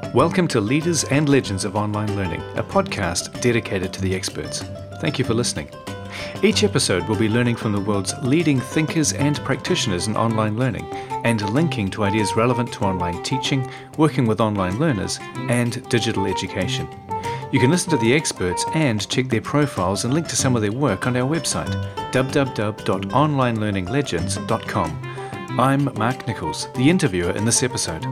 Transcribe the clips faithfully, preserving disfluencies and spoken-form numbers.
Welcome to Leaders and Legends of Online Learning, a podcast dedicated to the experts. Thank you for listening. Each episode will be learning from the world's leading thinkers and practitioners in online learning and linking to ideas relevant to online teaching, working with online learners, and digital education. You can listen to the experts and check their profiles and link to some of their work on our website, w w w dot online learning legends dot com. I'm Mark Nichols, the interviewer in this episode.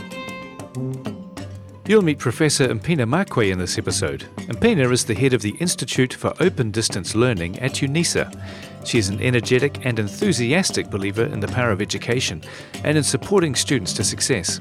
You'll meet Professor Mpina Makwe in this episode. Mpina is the head of the Institute for Open Distance Learning at UNISA. She is an energetic and enthusiastic believer in the power of education and in supporting students to success.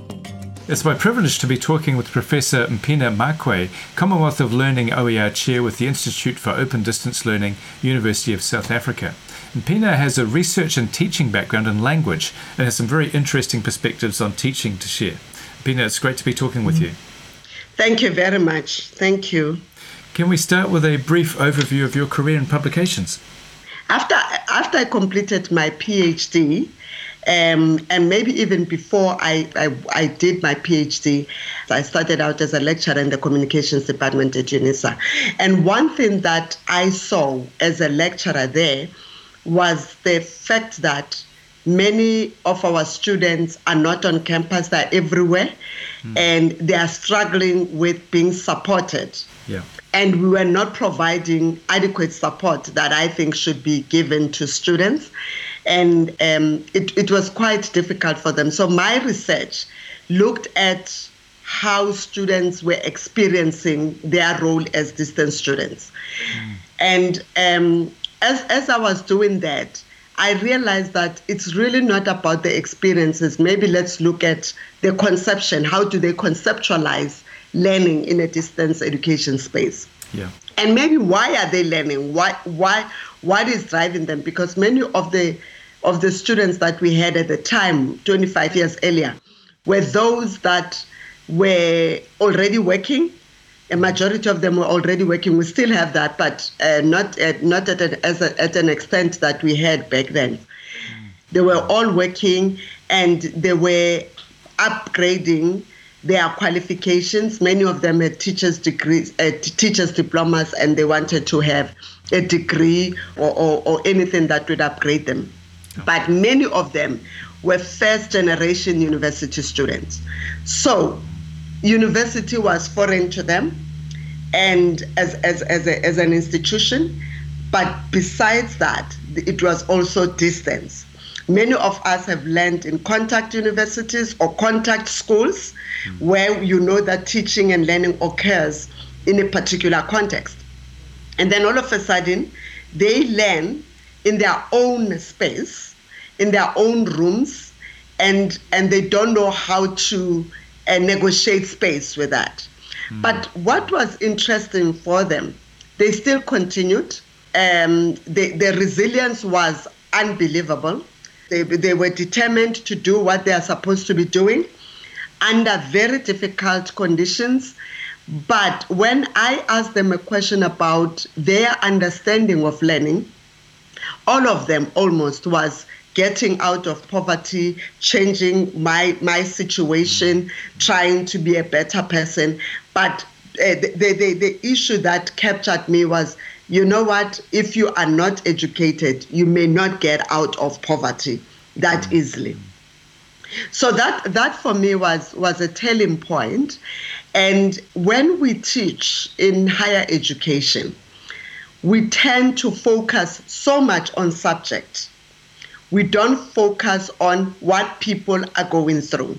It's my privilege to be talking with Professor Mpina Makwe, Commonwealth of Learning O E R Chair with the Institute for Open Distance Learning, University of South Africa. Mpina has a research and teaching background in language and has some very interesting perspectives on teaching to share. Mpina, it's great to be talking with you. Thank you very much. Thank you. Can we start with a brief overview of your career and publications? After after I completed my PhD, um, and maybe even before I, I, I did my PhD, I started out as a lecturer in the communications department at UNISA. And one thing that I saw as a lecturer there was the fact that many of our students are not on campus, they're everywhere, mm. and they are struggling with being supported. Yeah. And we were not providing adequate support that I think should be given to students. And um, it, it was quite difficult for them. So my research looked at how students were experiencing their role as distance students. Mm. And um, as, as I was doing that, I realized that it's really not about the experiences. Maybe let's look at the conception. How do they conceptualize learning in a distance education space? Yeah. And maybe why are they learning? Why, why, what is driving them? Because many of the of the students that we had at the time, twenty-five years earlier, were those that were already working. A majority of them were already working. We still have that, but uh, not at, not at an, as a, at an extent that we had back then. Mm. They were all working, and they were upgrading their qualifications. Many of them had teachers' degrees, uh, teachers' diplomas, and they wanted to have a degree or, or, or anything that would upgrade them. Oh. But many of them were first-generation university students. So university was foreign to them, and as as as, a, as an institution. But besides that, it was also distance. Many of us have learned in contact universities or contact schools, mm-hmm. where you know that teaching and learning occurs in a particular context. And then all of a sudden, they learn in their own space, in their own rooms, and and they don't know how to uh, negotiate space with that. Mm. But what was interesting for them, they still continued. Um, they, their resilience was unbelievable. They, they were determined to do what they are supposed to be doing under very difficult conditions. But when I asked them a question about their understanding of learning, all of them almost was getting out of poverty, changing my my situation, trying to be a better person. But uh, the, the, the issue that captured me was, you know what, if you are not educated, you may not get out of poverty that easily. So that that for me was, was a telling point. And when we teach in higher education, we tend to focus so much on subject. We don't focus on what people are going through.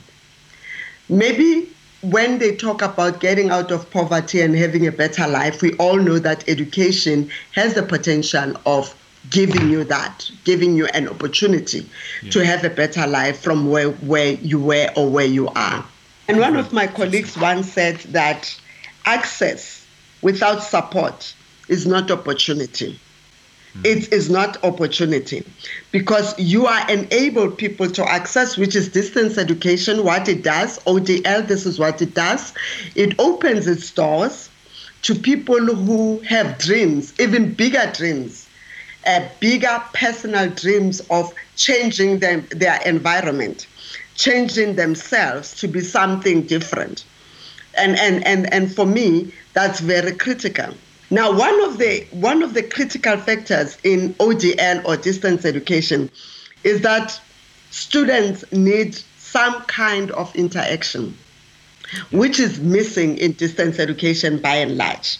Maybe when they talk about getting out of poverty and having a better life, we all know that education has the potential of giving you that, giving you an opportunity yeah. to have a better life from where, where you were or where you are. And one of my colleagues once said that access without support is not opportunity. It is not opportunity, because you are enable people to access, which is distance education, what it does. O D L, this is what it does. It opens its doors to people who have dreams, even bigger dreams, uh, bigger personal dreams of changing them, their environment, changing themselves to be something different. And, and, and, and for me, that's very critical. Now, one of the one of the critical factors in O D L or distance education is that students need some kind of interaction, which is missing in distance education by and large.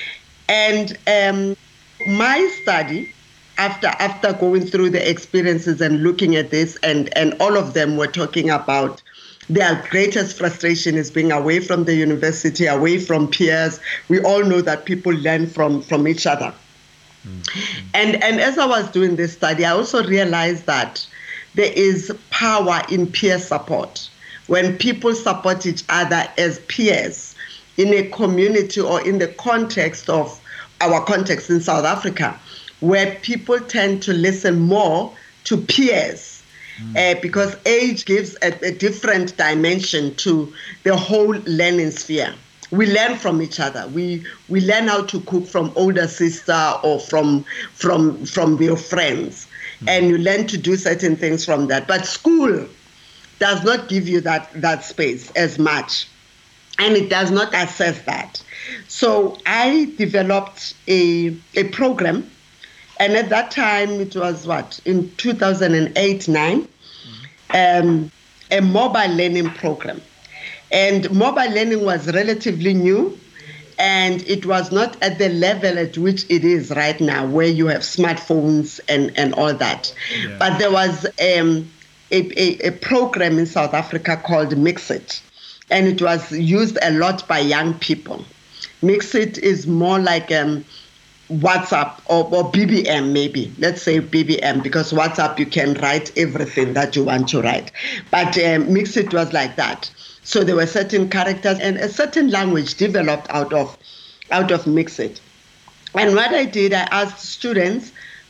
And um, my study, after after going through the experiences and looking at this, and, and all of them were talking about their greatest frustration is being away from the university, away from peers. We all know that people learn from, from each other. Mm-hmm. And, and as I was doing this study, I also realized that there is power in peer support. When people support each other as peers in a community or in the context of our context in South Africa, where people tend to listen more to peers, Uh, because age gives a, a different dimension to the whole learning sphere. We learn from each other. We we learn how to cook from older sister or from from from your friends, mm-hmm. and you learn to do certain things from that. But school does not give you that that space as much, and it does not assess that. So I developed a a program. And at that time, it was what, in two thousand eight, nine, um, a mobile learning program. And mobile learning was relatively new, and it was not at the level at which it is right now, where you have smartphones and, and all that. Yeah. But there was um, a, a, a program in South Africa called Mixit, and it was used a lot by young people. Mixit is more like um, WhatsApp or, or B B M maybe. Let's say B B M, because WhatsApp you can write everything that you want to write. But um, Mixit was like that. So there were certain characters and a certain language developed out of out of Mixit. And what I did, I asked students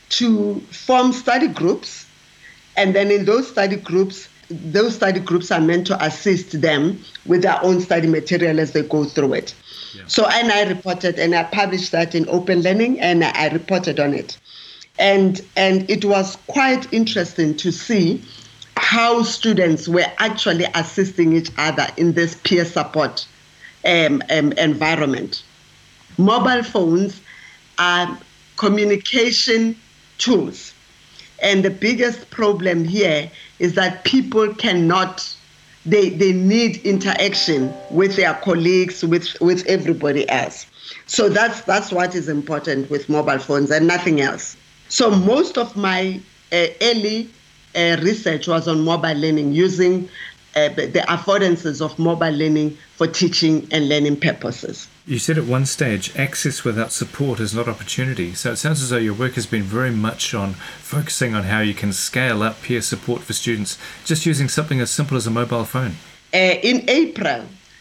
to form study groups, and then in those study groups, those study groups are meant to assist them with their own study material as they go through it. Yeah. So, and I reported, and I published that in Open Learning, and I reported on it. And, and it was quite interesting to see how students were actually assisting each other in this peer support um, um, environment. Mobile phones are communication tools. And the biggest problem here is that people cannot, they, they need interaction with their colleagues, with, with everybody else. So that's, that's what is important with mobile phones and nothing else. So most of my uh, early uh, research was on mobile learning, using uh, the affordances of mobile learning for teaching and learning purposes. You said at one stage, access without support is not opportunity. So it sounds as though your work has been very much on focusing on how you can scale up peer support for students, just using something as simple as a mobile phone. Uh, in April,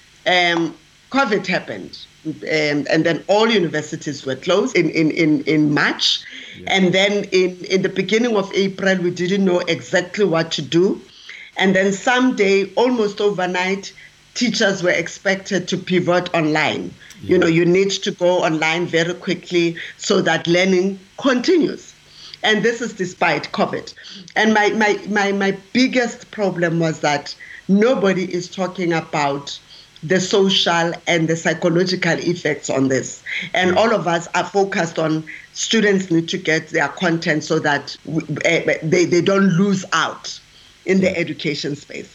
um, COVID happened, um, and then all universities were closed in, in, in, in March. Yeah. And then in, in the beginning of April, we didn't know exactly what to do. And then someday, almost overnight, teachers were expected to pivot online. Yeah. You know, you need to go online very quickly so that learning continues. And this is despite COVID. And my, my, my, my biggest problem was that nobody is talking about the social and the psychological effects on this. And all of us are focused on students need to get their content so that we, uh, they, they don't lose out in the education space.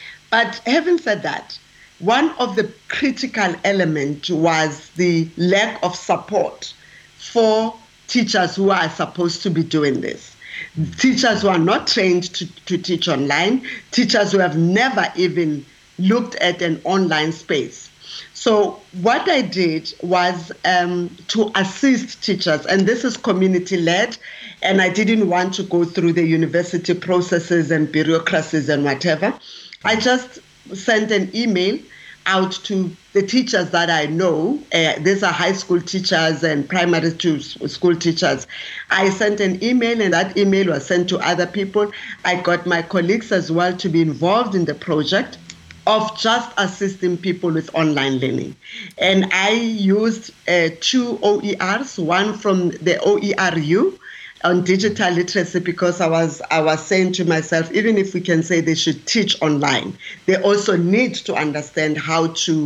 But having said that, one of the critical elements was the lack of support for teachers who are supposed to be doing this. Teachers who are not trained to, to teach online, teachers who have never even looked at an online space. So what I did was um, to assist teachers, and this is community-led, and I didn't want to go through the university processes and bureaucracies and whatever. I just sent an email out to the teachers that I know. Uh, these are high school teachers and primary school teachers. I sent an email, and that email was sent to other people. I got my colleagues as well to be involved in the project of just assisting people with online learning. And I used uh, two O E Rs, one from the O E R U, on digital literacy, because I was I was saying to myself, even if we can say they should teach online, they also need to understand how to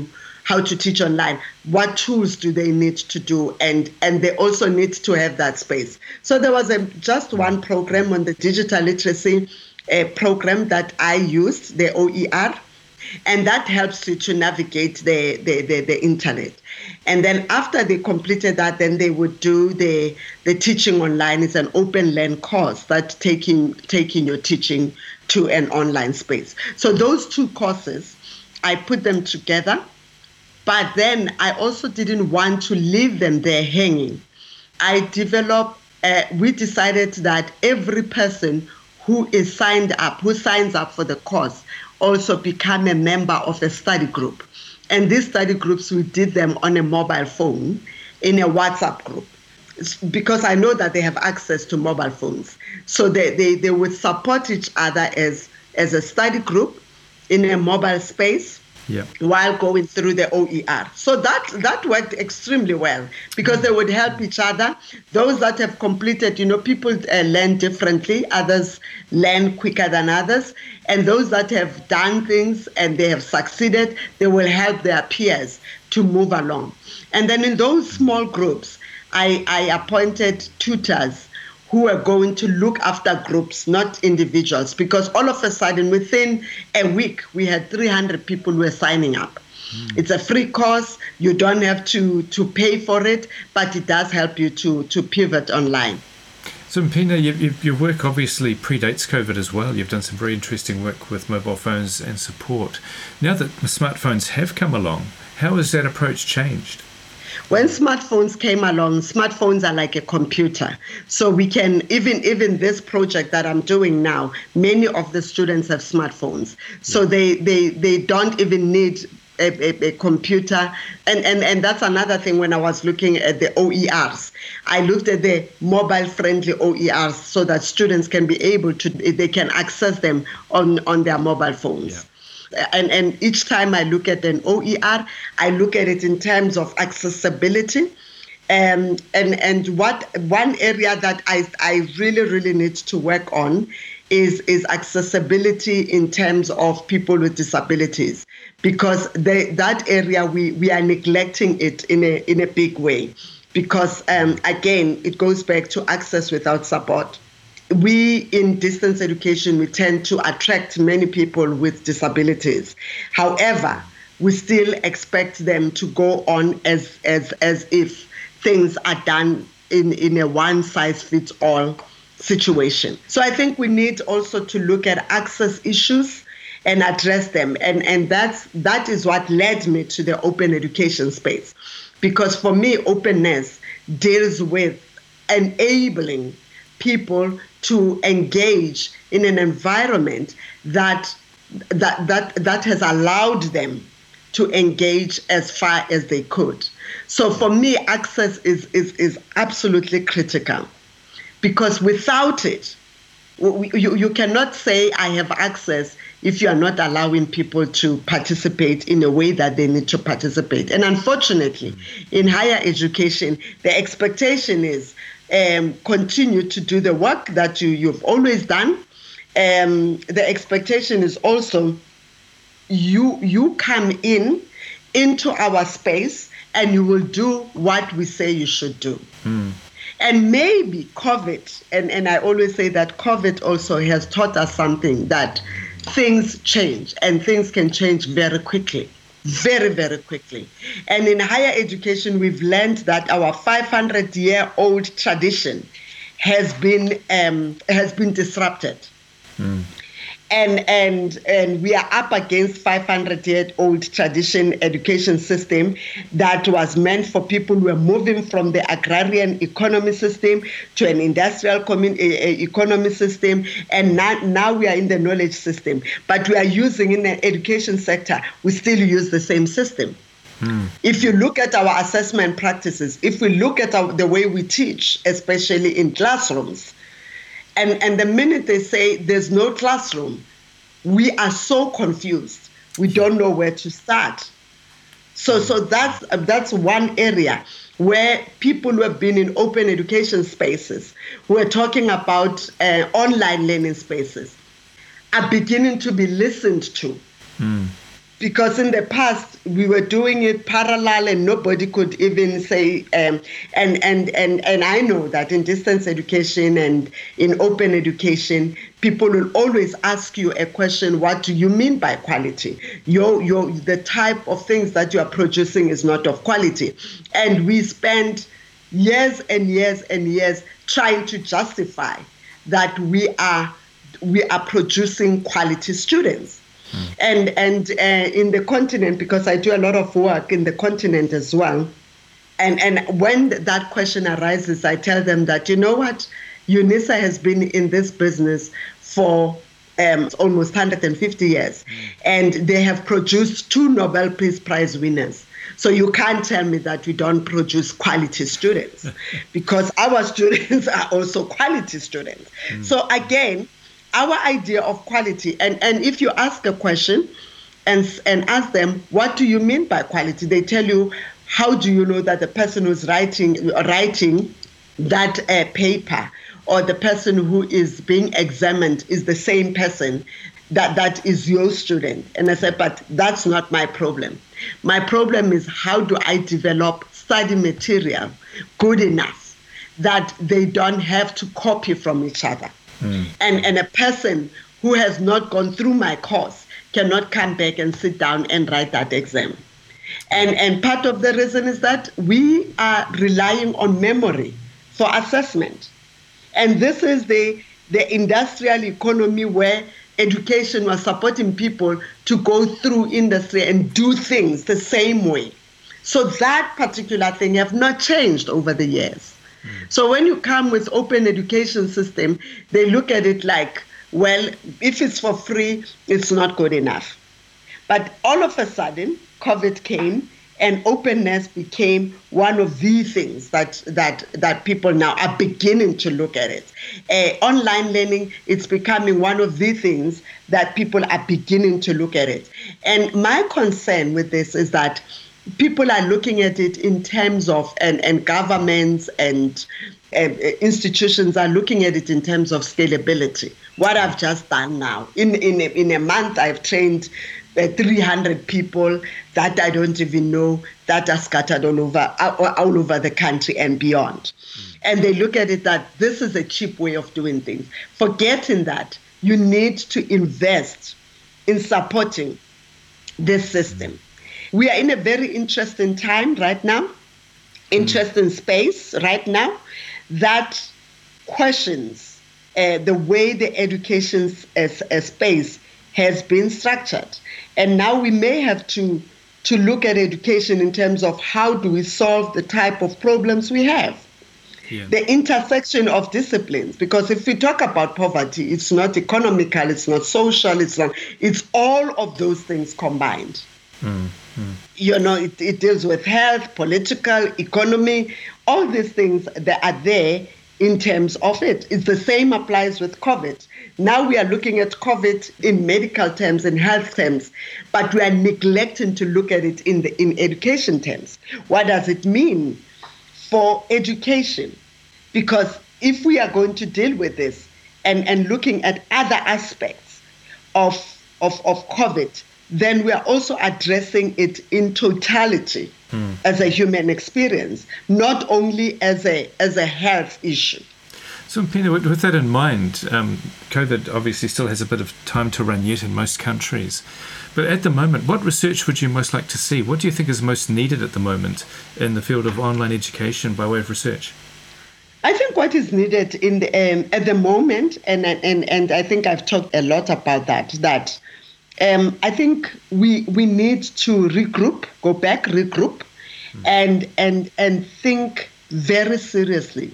how to teach online, what tools do they need to do, and and they also need to have that space. So there was a, just one program on the digital literacy uh, program that I used, the O E R, and that helps you to navigate the, the, the, the internet. And then after they completed that, then they would do the the teaching online. It's an open learn course that taking taking your teaching to an online space. So those two courses, I put them together, but then I also didn't want to leave them there hanging. I developed, uh, we decided that every person who is signed up, who signs up for the course, also become a member of a study group. And these study groups, we did them on a mobile phone in a WhatsApp group, because I know that they have access to mobile phones. So they, they, they would support each other as, as a study group in a mobile space. Yeah. While going through the O E R. So that that worked extremely well, because they would help each other. Those that have completed, you know, people uh, learn differently. Others learn quicker than others. And those that have done things and they have succeeded, they will help their peers to move along. And then in those small groups, I, I appointed tutors who are going to look after groups, not individuals, because all of a sudden, within a week, we had three hundred people who were signing up. Mm. It's a free course. You don't have to, to pay for it, but it does help you to, to pivot online. So, Mpina, you, you, your work obviously predates COVID as well. You've done some very interesting work with mobile phones and support. Now that smartphones have come along, how has that approach changed? When smartphones came along, smartphones are like a computer. So we can, even even this project that I'm doing now, many of the students have smartphones. So yeah. they, they, they don't even need a, a, a computer. And, and, and that's another thing when I was looking at the O E Rs. I looked at the mobile-friendly O E Rs so that students can be able to, they can access them on, on their mobile phones. Yeah. And, and each time I look at an O E R, I look at it in terms of accessibility. Um, and and what one area that I, I really, really need to work on is, is accessibility in terms of people with disabilities. Because they, that area, we, we are neglecting it in a, in a big way. Because, um, again, it goes back to access without support. We in distance education, we tend to attract many people with disabilities. However, we still expect them to go on as as as if things are done in, in a one-size-fits-all situation. So I think we need also to look at access issues and address them. And, and that's that is what led me to the open education space. Because for me, openness deals with enabling people to engage in an environment that that that that has allowed them to engage as far as they could. So for me, access is is, is absolutely critical, because without it, you, you cannot say I have access if you are not allowing people to participate in a way that they need to participate. And unfortunately, in higher education, the expectation is Um, continue to do the work that you, you've always done. Um, the expectation is also you you come in into our space and you will do what we say you should do. Mm. And maybe COVID, and, and I always say that COVID also has taught us something, that things change and things can change very quickly. Very, very quickly. And in higher education, we've learned that our five hundred year old tradition has been um, has been disrupted. Mm. And and and we are up against five hundred year old tradition education system that was meant for people who are moving from the agrarian economy system to an industrial commun- economy system, and now, now we are in the knowledge system. But we are using in the education sector, we still use the same system. Hmm. If you look at our assessment practices, if we look at our, the way we teach, especially in classrooms, And, and the minute they say there's no classroom, we are so confused. We don't know where to start. So, so that's that's one area where people who have been in open education spaces, who are talking about uh, online learning spaces, are beginning to be listened to. Mm. because in the past we were doing it parallel and nobody could even say, um, and, and, and, and I know that in distance education and in open education, people will always ask you a question, what do you mean by quality? Your, your, the type of things that you are producing is not of quality. And we spend years and years and years trying to justify that we are we are producing quality students. Mm. And and uh, in the continent, because I do a lot of work in the continent as well, and, and when that question arises, I tell them that, you know what, UNISA has been in this business for um, almost one hundred fifty years, mm. and they have produced two Nobel Peace Prize winners. So you can't tell me that we don't produce quality students, because our students are also quality students. Mm. So again, our idea of quality, and, and if you ask a question and, and ask them, what do you mean by quality? They tell you, how do you know that the person who's writing, writing that uh, paper or the person who is being examined is the same person that, that is your student? And I said, but that's not my problem. My problem is, how do I develop study material good enough that they don't have to copy from each other? Mm. And, and a person who has not gone through my course cannot come back and sit down and write that exam. And, and part of the reason is that we are relying on memory for assessment. And this is the, the industrial economy where education was supporting people to go through industry and do things the same way. So that particular thing have not changed over the years. Mm. So when you come with open education system, they look at it like, well, if it's for free, it's not good enough. But all of a sudden, COVID came, and openness became one of the things that that that people now are beginning to look at it. Uh, online learning, it's becoming one of the things that people are beginning to look at it. And my concern with this is that people are looking at it in terms of, and, and governments and uh, institutions are looking at it in terms of scalability. What I've just done now, in, in, a, in a month, I've trained Uh, three hundred people that I don't even know, that are scattered all over all over the country and beyond. Mm. And they look at it that this is a cheap way of doing things, forgetting that you need to invest in supporting this system. Mm. We are in a very interesting time right now, interesting mm. space right now, that questions uh, the way the education as, as space has been structured. And now we may have to, to look at education in terms of how do we solve the type of problems we have. Yeah. The intersection of disciplines, because if we talk about poverty, it's not economical, it's not social, it's not, it's all of those things combined. Mm, mm. You know, it, it deals with health, political, economy, all these things that are there in terms of it. It's the same applies with COVID. Now we are looking at COVID in medical terms and health terms, but we are neglecting to look at it in the in education terms. What does it mean for education? Because if we are going to deal with this and, and looking at other aspects of, of, of COVID, then we are also addressing it in totality mm. as a human experience, not only as a as a health issue. So, Mpina, with that in mind, um, COVID obviously still has a bit of time to run yet in most countries. But at the moment, what research would you most like to see? What do you think is most needed at the moment in the field of online education by way of research? I think what is needed in the, um, at the moment, and, and, and I think I've talked a lot about that, that um, I think we we need to regroup, go back, regroup, mm. and and and think very seriously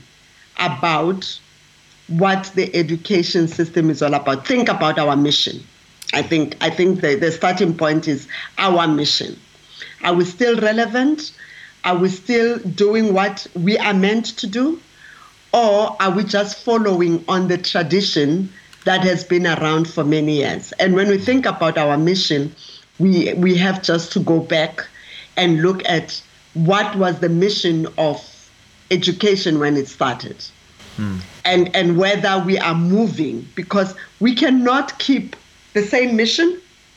about what the education system is all about. Think about our mission. I think I think the, the starting point is our mission. Are we still relevant? Are we still doing what we are meant to do? Or are we just following on the tradition that has been around for many years? And when we think about our mission, we we have just to go back and look at what was the mission of education when it started. Mm. And, and whether we are moving, because we cannot keep the same mission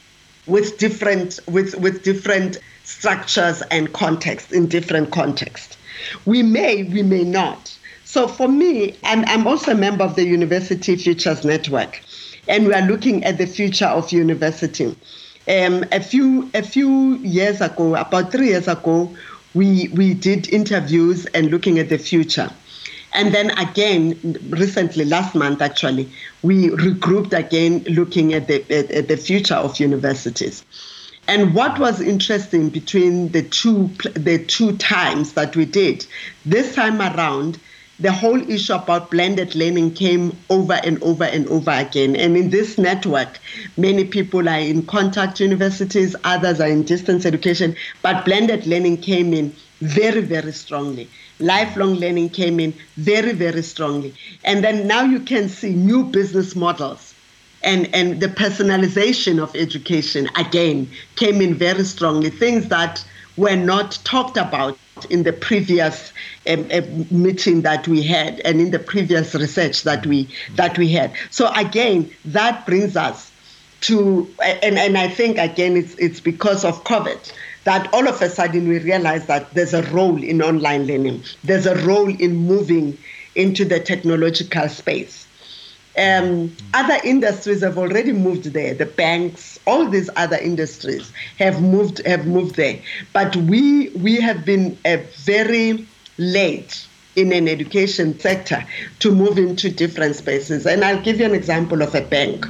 with different with, with different structures and contexts, in different contexts. We may, we may not. So for me, I'm, I'm also a member of the University Futures Network, and we are looking at the future of university. Um, a few a few years ago, about three years ago, we we did interviews and looking at the future. And then again, recently, last month actually, we regrouped again looking at the at, at the future of universities. And what was interesting between the two the two times that we did, this time around, the whole issue about blended learning came over and over and over again. And in this network, many people are in contact universities, others are in distance education, but blended learning came in very, very strongly. Lifelong learning came in very, very strongly. And then now you can see new business models. And, and the personalization of education, again, came in very strongly. Things that were not talked about in the previous um, uh, meeting that we had and in the previous research that we that we had. So again, that brings us to, and, and I think, again, it's it's because of COVID that all of a sudden we realize that there's a role in online learning. There's a role in moving into the technological space. Um, other industries have already moved there. The banks, all these other industries have moved have moved there. But we we have been uh, very late in an education sector to move into different spaces. And I'll give you an example of a bank.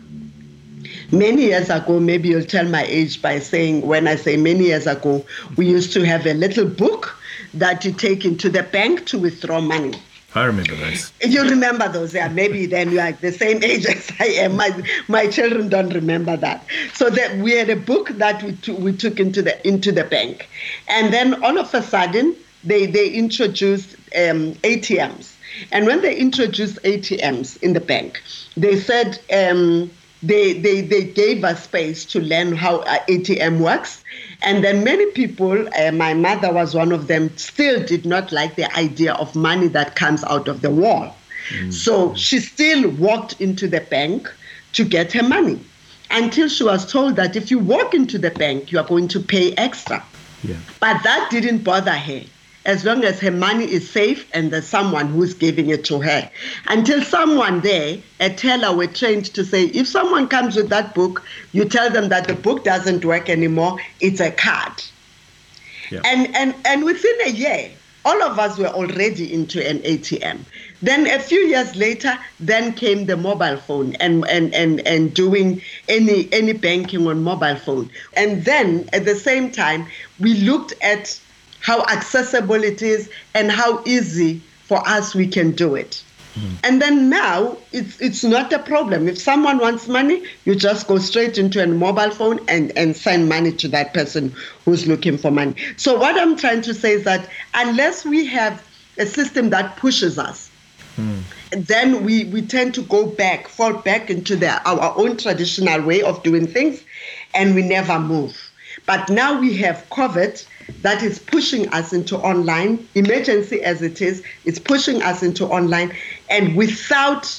Many years ago, maybe you'll tell my age by saying, when I say many years ago, we used to have a little book that you take into the bank to withdraw money. I remember those. You remember those, yeah. Maybe then you are the same age as I am. My my children don't remember that. So that we had a book that we t- we took into the into the bank, and then all of a sudden they they introduced um, A T Ms. And when they introduced A T Ms in the bank, they said um, they they they gave us space to learn how A T M works. And then many people, uh, my mother was one of them, still did not like the idea of money that comes out of the wall. Mm. So she still walked into the bank to get her money until she was told that if you walk into the bank, you are going to pay extra. Yeah. But that didn't bother her, as long as her money is safe and there's someone who's giving it to her. Until someone there, a teller, were trained to say, if someone comes with that book, you tell them that the book doesn't work anymore, it's a card. Yeah. And, and, and within a year, all of us were already into an A T M. Then a few years later, then came the mobile phone and, and, and, and doing any, any banking on mobile phone. And then at the same time, we looked at how accessible it is and how easy for us we can do it. Mm. And then now it's it's not a problem. If someone wants money, you just go straight into a mobile phone and, and send money to that person who's looking for money. So what I'm trying to say is that unless we have a system that pushes us, mm. then we, we tend to go back, fall back into the, our own traditional way of doing things, and we never move. But now we have COVID that is pushing us into online, emergency as it is, it's pushing us into online, and without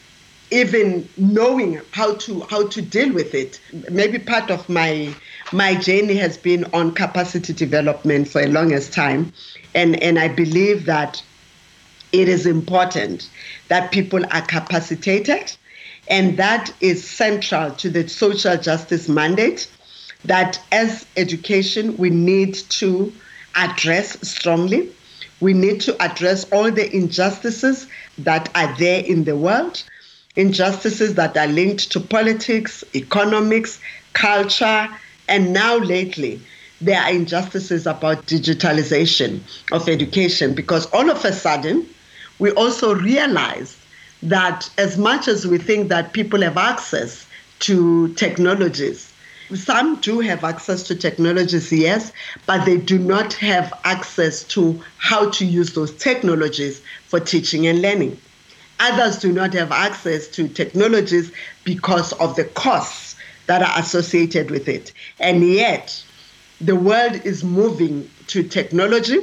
even knowing how to how to deal with it. Maybe part of my my journey has been on capacity development for a longest time, and, and I believe that it is important that people are capacitated, and that is central to the social justice mandate, that as education, we need to address strongly. We need to address all the injustices that are there in the world, injustices that are linked to politics, economics, culture, and now lately, there are injustices about digitalization of education, because all of a sudden, we also realize that as much as we think that people have access to technologies, some do have access to technologies, yes, but they do not have access to how to use those technologies for teaching and learning. Others do not have access to technologies because of the costs that are associated with it. And yet, the world is moving to technology.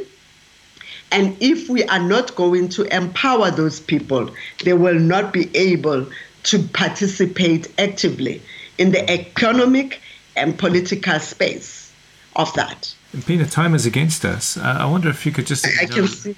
And if we are not going to empower those people, they will not be able to participate actively in the economic and political space of that. Pina, time is against us. Uh, I wonder if you could just... I can see.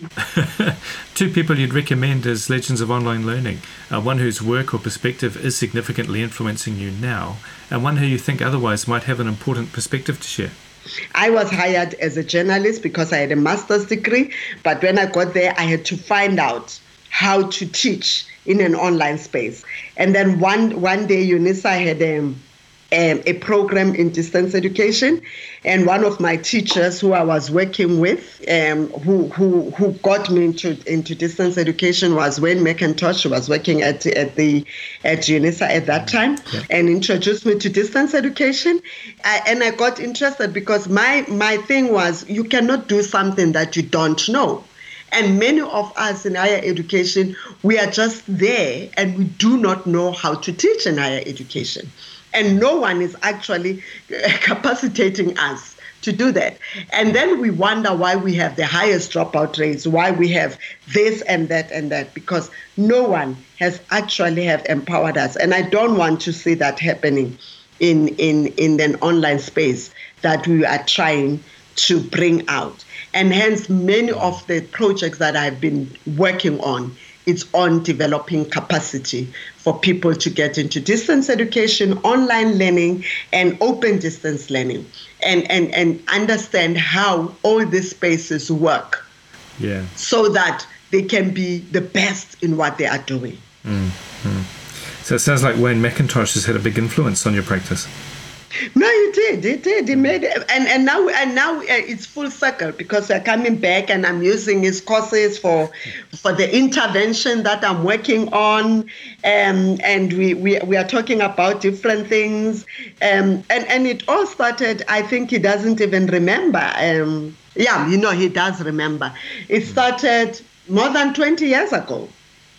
Two people you'd recommend as legends of online learning. Uh, one whose work or perspective is significantly influencing you now, and one who you think otherwise might have an important perspective to share. I was hired as a journalist because I had a master's degree, but when I got there, I had to find out how to teach in an online space. And then one, one day, UNISA had a... Um, a program in distance education, and one of my teachers who I was working with, um, who who who got me into into distance education, was Wayne McIntosh, who was working at at the at UNISA at that time, yeah. and introduced me to distance education. I, and I got interested because my my thing was, you cannot do something that you don't know. And many of us in higher education, we are just there and we do not know how to teach in higher education. And no one is actually capacitating us to do that. And then we wonder why we have the highest dropout rates, why we have this and that and that, because no one has actually have empowered us. And I don't want to see that happening in, in, in an online space that we are trying to bring out. And hence, many of the projects that I've been working on, it's on developing capacity for people to get into distance education, online learning, and open distance learning, and, and, and understand how all these spaces work, yeah, so that they can be the best in what they are doing. Mm-hmm. So it sounds like Wayne McIntosh has had a big influence on your practice. No, he did. He did. He made it, and and now and now uh, it's full circle because we're coming back, and I'm using his courses for for the intervention that I'm working on, um, and we, we we are talking about different things, um, and and it all started. I think he doesn't even remember. Um, yeah, you know, he does remember. It started more than twenty years ago.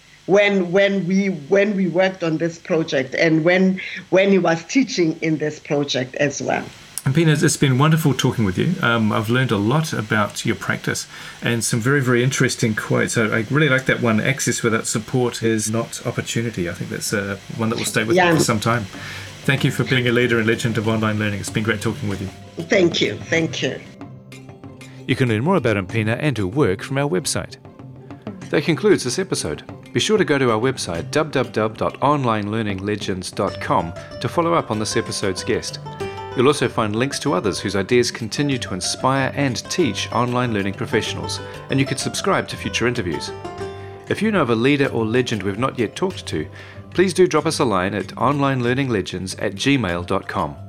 When when we when we worked on this project, and when when he was teaching in this project as well. And Pina, it's been wonderful talking with you. Um, I've learned a lot about your practice and some very, very interesting quotes. I, I really like that one, access without support is not opportunity. I think that's uh, one that will stay with yeah. me for some time. Thank you for being a leader and legend of online learning. It's been great talking with you. Thank you. Thank you. You can learn more about Mpina and her work from our website. That concludes this episode. Be sure to go to our website w w w dot online learning legends dot com to follow up on this episode's guest. You'll also find links to others whose ideas continue to inspire and teach online learning professionals, and you can subscribe to future interviews. If you know of a leader or legend we've not yet talked to, please do drop us a line at online learning legends at gmail dot com.